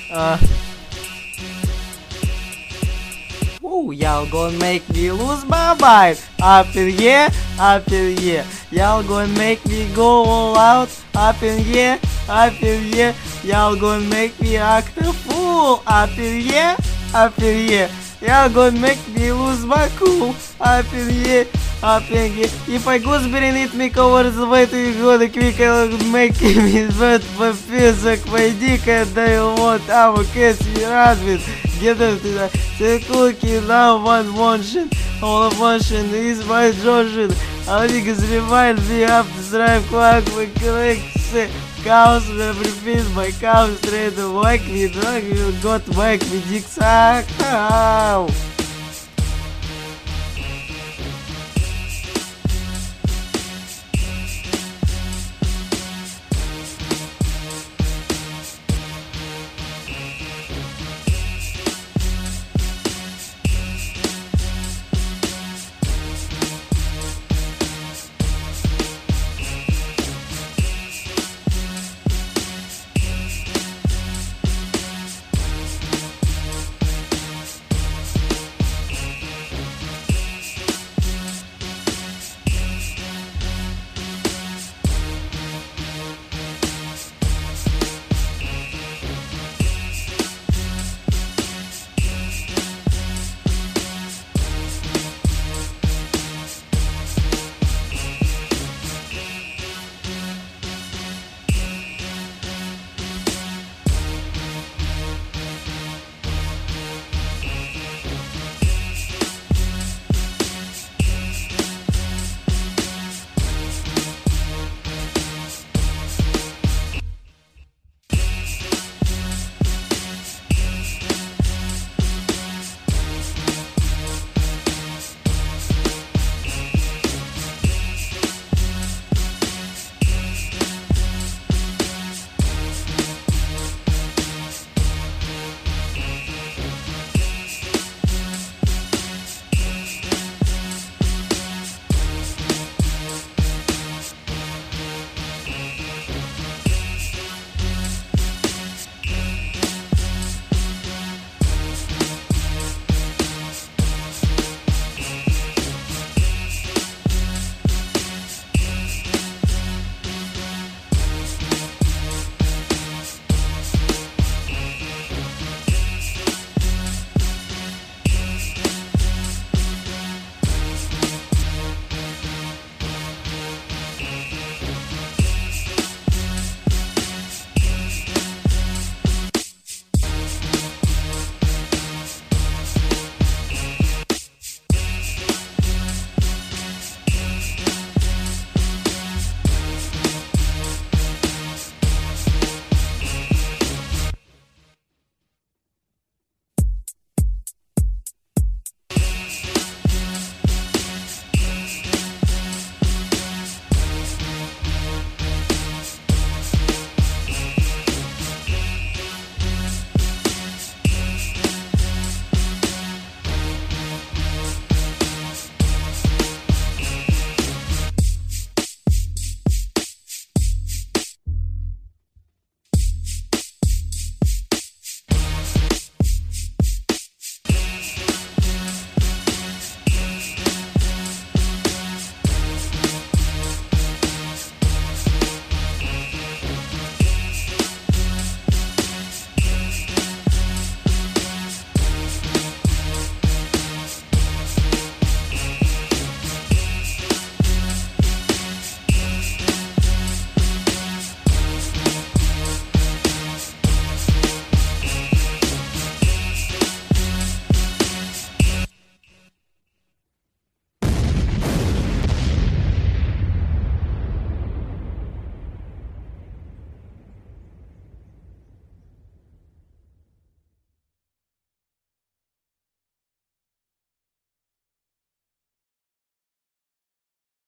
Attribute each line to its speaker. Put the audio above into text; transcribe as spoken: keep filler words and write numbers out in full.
Speaker 1: Uh, Ooh, y'all gonna make me lose my mind. Up in here, up in here. Y'all gonna make me go all out. Up in here, up in here. Y'all gonna make me act a fool. Up in here, up in here. Y'all gonna make me lose my cool. Up in here, up in here. If I go сберенит me covers в эту годы quick make me sweat for physics. My dick and I want our case me rabbit. Get up to that. The cookie now one motion. All of motion is my Joshua. I think it's remind me of the drive clock with correct cows repeat my cows straight to whack me drug you got whack me dick sack.